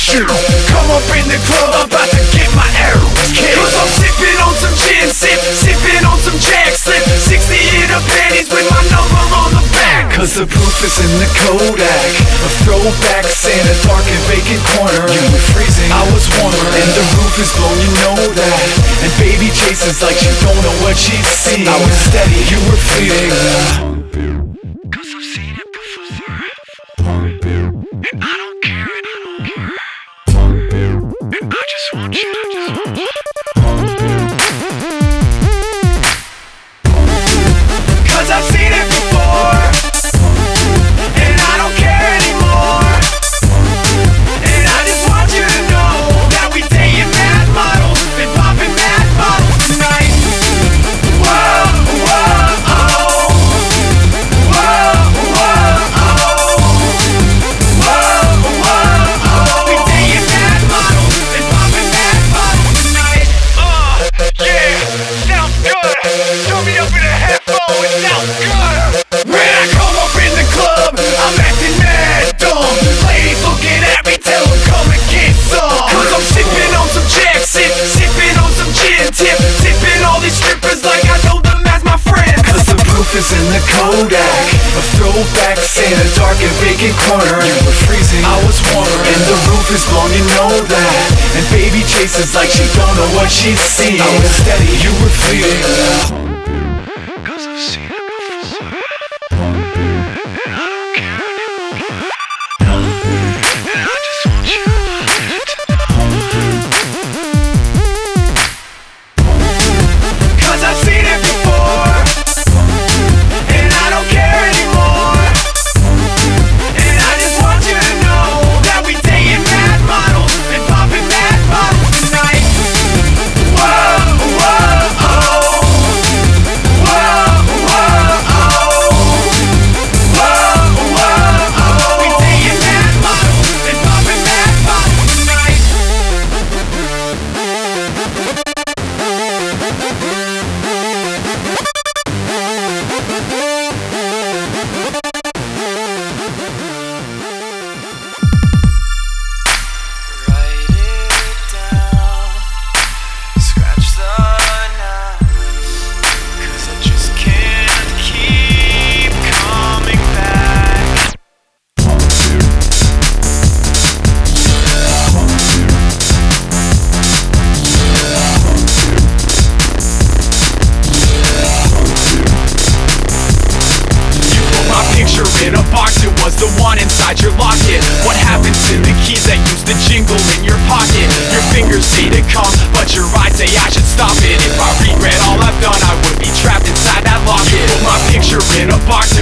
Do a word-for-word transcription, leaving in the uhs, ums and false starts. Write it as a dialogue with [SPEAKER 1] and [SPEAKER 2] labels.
[SPEAKER 1] you. Come up in the club, I'm about to get my arrows kicked. Cause I'm sipping on some gin, sip, sipping on some Jack, slip sixty in her panties with my number on the back. Cause the proof is in the Kodak, a throwback in a dark and vacant corner. You were freezing, I was warmer, and the roof is blown, you know that. And baby chases like she don't know what she's seen. I was steady, you were fleeting. Cause I've seen it before, and I don't care anymore. And I just want you, I just want you. Cause I've seen it before, and I don't care anymore. And I just want you to know that we dating mad models and popping mad bottles tonight. Whoa, whoa, oh. Whoa, whoa, oh. Whoa, whoa, oh. We dating mad models and popping mad bottles tonight. Uh, yeah, sounds good. Throw me up in a headphone, it sounds good. When I come up in the club, I'm acting mad dumb. Ladies looking at me, tell them come and get some. Cause I'm sipping on some Jack, sip, sipping on some gin, tip, tipping all these strippers like I know them as my friends. Cause the proof is in the Kodak, a throwback in a dark and vacant corner. You were freezing, I was warmer, and the roof is blown, you know that. And baby chases like she don't know what she's seen. I was steady, you were fleeting. Cause I've seen it before, and I don't care anymore. And I just want you to know. Cause I've seen it before, and I don't care anymore. And I just want you to know that we dating mad models and popping mad bottles tonight. Whoa, whoa, oh. Whoa, whoa, oh. Whoa, whoa, oh. We dating mad models and popping mad bottles tonight. Write it down, scratch the knots, cause I just can't keep coming back. You put my picture in a box, it was the one inside your locket. What happened to the keys that used to jingle in your pocket? Your fingers say to come, but your eyes say I should stop it. If I regret all I've done, I would be trapped inside that locket. You put my picture in a box,